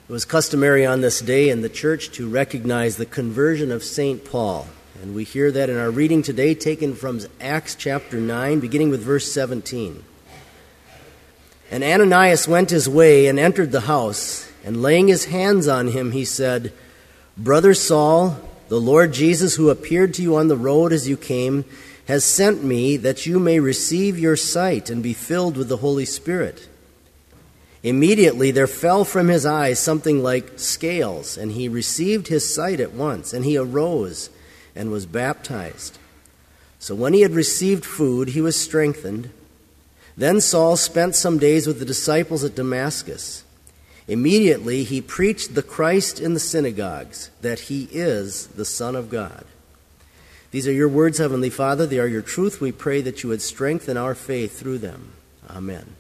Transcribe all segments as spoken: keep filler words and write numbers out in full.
It was customary on this day in the church to recognize the conversion of Saint Paul. And we hear that in our reading today, taken from Acts chapter nine, beginning with verse seventeen. And Ananias went his way and entered the house, and laying his hands on him, he said, "Brother Saul, the Lord Jesus, who appeared to you on the road as you came, has sent me that you may receive your sight and be filled with the Holy Spirit." Immediately there fell from his eyes something like scales, and he received his sight at once, and he arose and was baptized. So when he had received food, he was strengthened. Then Saul spent some days with the disciples at Damascus. Immediately he preached the Christ in the synagogues, that he is the Son of God. These are your words, Heavenly Father. They are your truth. We pray that you would strengthen our faith through them. Amen.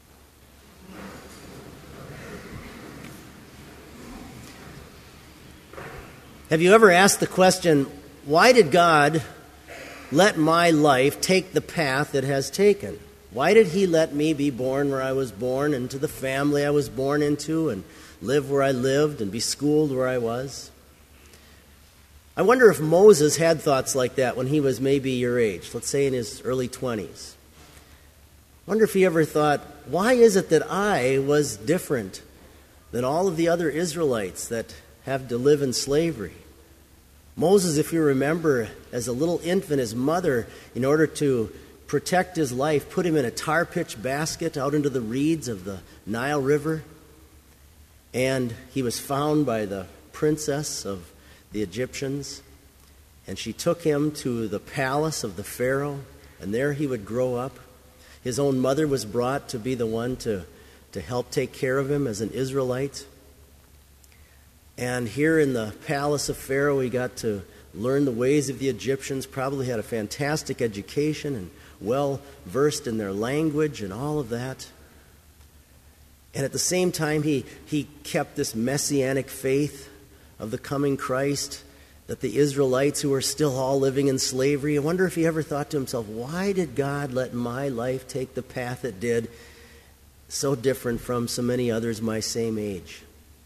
Have you ever asked the question, why did God let my life take the path it has taken? Why did he let me be born where I was born, into the family I was born into, and live where I lived, and be schooled where I was? I wonder if Moses had thoughts like that when he was maybe your age, let's say in his early twenties. I wonder if he ever thought, why is it that I was different than all of the other Israelites that have to live in slavery? Moses, if you remember, as a little infant, his mother, in order to protect his life, put him in a tar pitch basket out into the reeds of the Nile River. And he was found by the princess of the Egyptians. And she took him to the palace of the Pharaoh, and there he would grow up. His own mother was brought to be the one to, to help take care of him as an Israelite. And here in the palace of Pharaoh, he got to learn the ways of the Egyptians, probably had a fantastic education and well versed in their language and all of that. And at the same time, he, he kept this messianic faith of the coming Christ, that the Israelites who were still all living in slavery, I wonder if he ever thought to himself, why did God let my life take the path it did, so different from so many others my same age?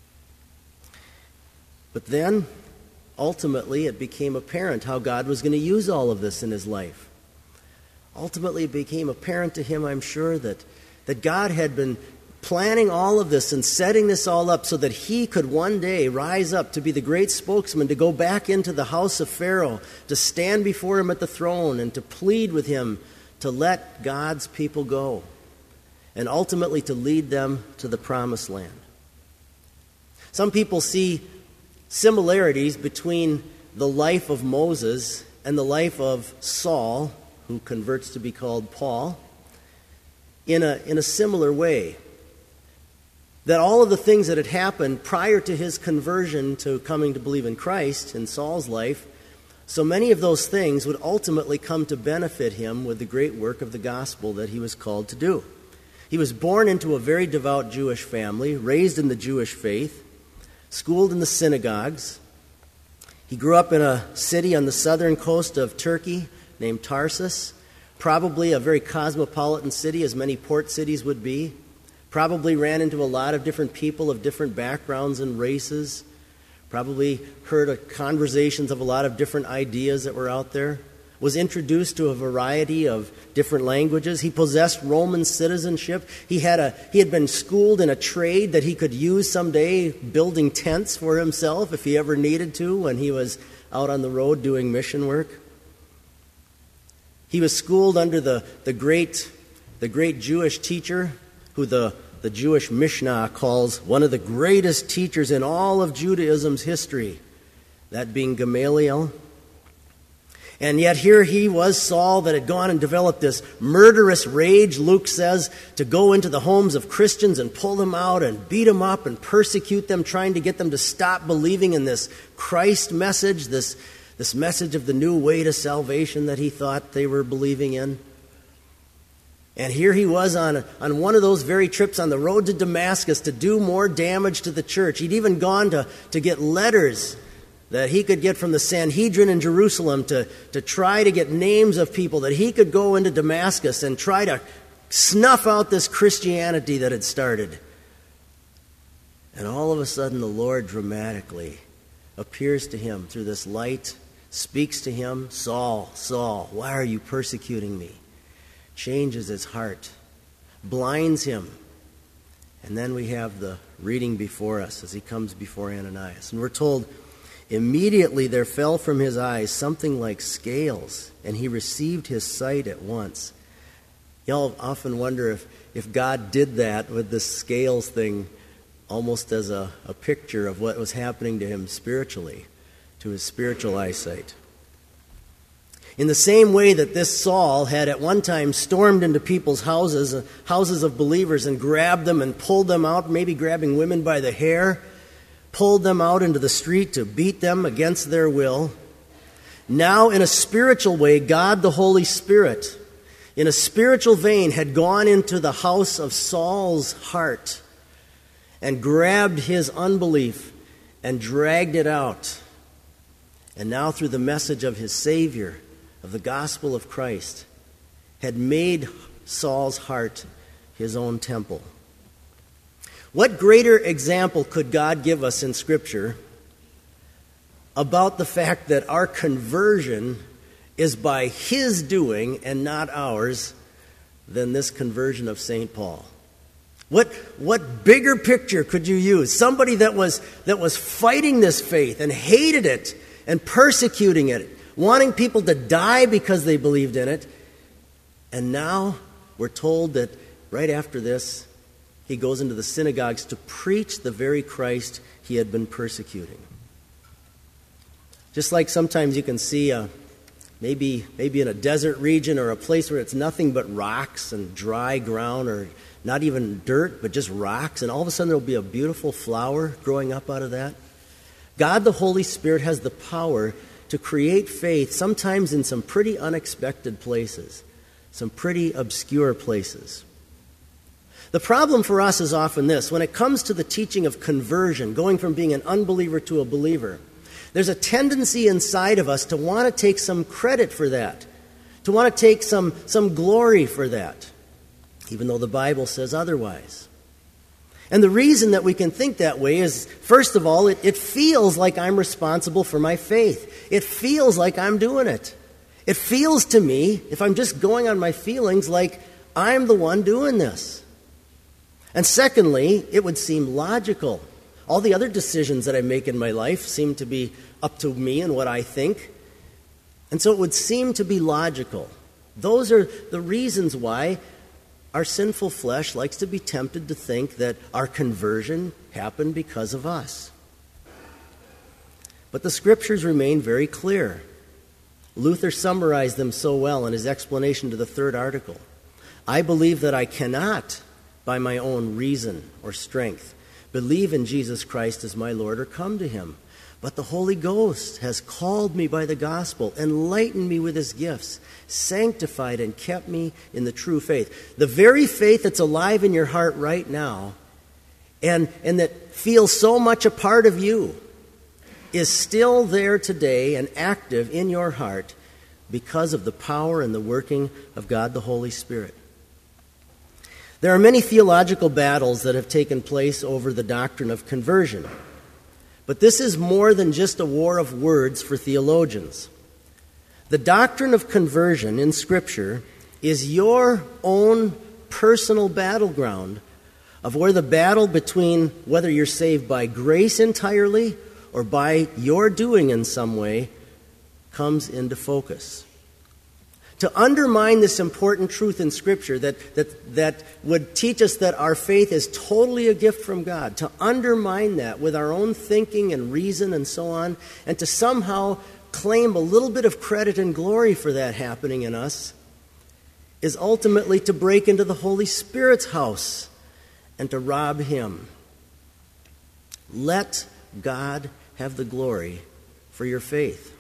But then, ultimately, it became apparent how God was going to use all of this in his life. Ultimately, it became apparent to him, I'm sure, that, that God had been planning all of this and setting this all up so that he could one day rise up to be the great spokesman, to go back into the house of Pharaoh, to stand before him at the throne and to plead with him to let God's people go, and ultimately to lead them to the promised land. Some people see similarities between the life of Moses and the life of Saul, who converts to be called Paul, in a, in a similar way. That all of the things that had happened prior to his conversion to coming to believe in Christ in Saul's life, so many of those things would ultimately come to benefit him with the great work of the gospel that he was called to do. He was born into a very devout Jewish family, raised in the Jewish faith, schooled in the synagogues. He grew up in a city on the southern coast of Turkey named Tarsus, probably a very cosmopolitan city, as many port cities would be. Probably ran into a lot of different people of different backgrounds and races. Probably heard of conversations of a lot of different ideas that were out there. Was introduced to a variety of different languages. He possessed Roman citizenship. He had a he had been schooled in a trade that he could use someday, building tents for himself if he ever needed to when he was out on the road doing mission work. He was schooled under the, the great the great Jewish teacher who the, the Jewish Mishnah calls one of the greatest teachers in all of Judaism's history, that being Gamaliel. And yet here he was, Saul, that had gone and developed this murderous rage, Luke says, to go into the homes of Christians and pull them out and beat them up and persecute them, trying to get them to stop believing in this Christ message, this, this message of the new way to salvation that he thought they were believing in. And here he was on, on one of those very trips on the road to Damascus to do more damage to the church. He'd even gone to, to get letters that he could get from the Sanhedrin in Jerusalem to, to try to get names of people that he could go into Damascus and try to snuff out this Christianity that had started. And all of a sudden the Lord dramatically appears to him through this light, speaks to him, Saul, Saul, why are you persecuting me? Changes his heart, blinds him. And then we have the reading before us as he comes before Ananias. And we're told, immediately there fell from his eyes something like scales, and he received his sight at once. Y'all often wonder if, if God did that with this scales thing almost as a, a picture of what was happening to him spiritually, to his spiritual eyesight. In the same way that this Saul had at one time stormed into people's houses, uh, houses of believers, and grabbed them and pulled them out, maybe grabbing women by the hair, pulled them out into the street to beat them against their will. Now, in a spiritual way, God the Holy Spirit, in a spiritual vein, had gone into the house of Saul's heart and grabbed his unbelief and dragged it out. And now, through the message of his Savior, of the gospel of Christ, had made Saul's heart his own temple. What greater example could God give us in Scripture about the fact that our conversion is by his doing and not ours than this conversion of Saint Paul? What, what bigger picture could you use? Somebody that was, that was fighting this faith and hated it and persecuting it, wanting people to die because they believed in it. And now we're told that right after this, he goes into the synagogues to preach the very Christ he had been persecuting. Just like sometimes you can see a, maybe, maybe in a desert region or a place where it's nothing but rocks and dry ground, or not even dirt, but just rocks, and all of a sudden there'll be a beautiful flower growing up out of that. God the Holy Spirit has the power to create faith, sometimes in some pretty unexpected places, some pretty obscure places. The problem for us is often this: when it comes to the teaching of conversion, going from being an unbeliever to a believer, there's a tendency inside of us to want to take some credit for that, to want to take some, some glory for that, even though the Bible says otherwise. And the reason that we can think that way is, first of all, it, it feels like I'm responsible for my faith. It feels like I'm doing it. It feels to me, if I'm just going on my feelings, like I'm the one doing this. And secondly, it would seem logical. All the other decisions that I make in my life seem to be up to me and what I think. And so it would seem to be logical. Those are the reasons why our sinful flesh likes to be tempted to think that our conversion happened because of us. But the Scriptures remain very clear. Luther summarized them so well in his explanation to the third article. I believe that I cannot, by my own reason or strength, believe in Jesus Christ as my Lord or come to him. But the Holy Ghost has called me by the gospel, enlightened me with his gifts, sanctified and kept me in the true faith. The very faith that's alive in your heart right now and, and that feels so much a part of you is still there today and active in your heart because of the power and the working of God the Holy Spirit. There are many theological battles that have taken place over the doctrine of conversion. But this is more than just a war of words for theologians. The doctrine of conversion in Scripture is your own personal battleground of where the battle between whether you're saved by grace entirely or by your doing in some way comes into focus. To undermine this important truth in Scripture that, that, that would teach us that our faith is totally a gift from God, to undermine that with our own thinking and reason and so on, and to somehow claim a little bit of credit and glory for that happening in us, is ultimately to break into the Holy Spirit's house and to rob him. Let God have the glory for your faith.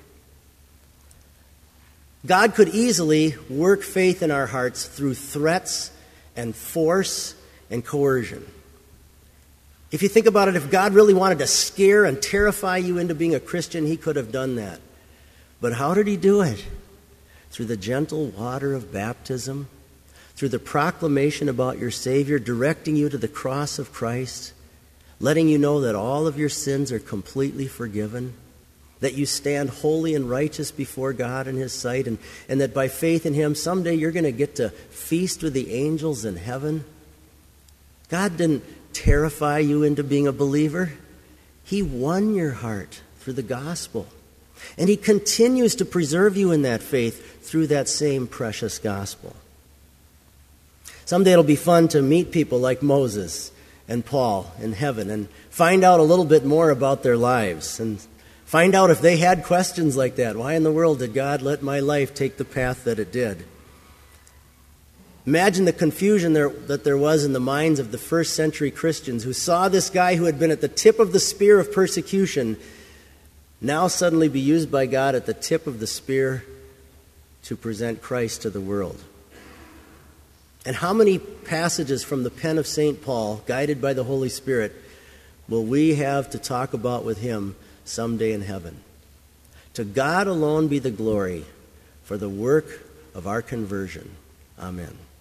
God could easily work faith in our hearts through threats and force and coercion. If you think about it, if God really wanted to scare and terrify you into being a Christian, he could have done that. But how did he do it? Through the gentle water of baptism, through the proclamation about your Savior directing you to the cross of Christ, letting you know that all of your sins are completely forgiven, that you stand holy and righteous before God in His sight, and, and that by faith in Him, someday you're going to get to feast with the angels in heaven. God didn't terrify you into being a believer. He won your heart through the gospel. And He continues to preserve you in that faith through that same precious gospel. Someday it'll be fun to meet people like Moses and Paul in heaven and find out a little bit more about their lives and find out if they had questions like that. Why in the world did God let my life take the path that it did? Imagine the confusion there, that there was in the minds of the first century Christians who saw this guy who had been at the tip of the spear of persecution now suddenly be used by God at the tip of the spear to present Christ to the world. And how many passages from the pen of Saint Paul, guided by the Holy Spirit, will we have to talk about with him someday in heaven? To God alone be the glory for the work of our conversion. Amen.